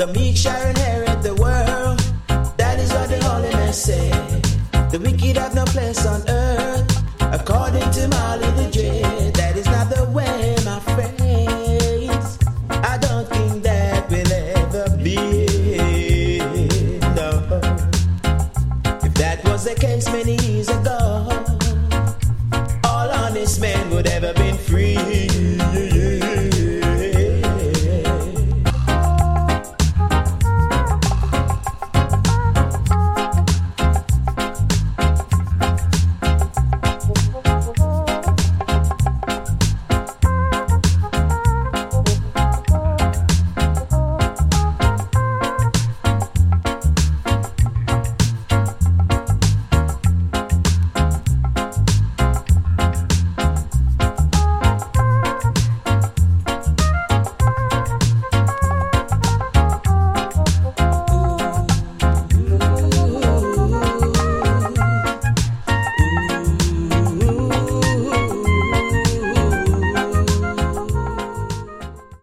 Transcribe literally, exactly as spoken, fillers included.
The meek shall inherit the world. That is what the Holy Man said. The wicked have no place on earth, according to Marley the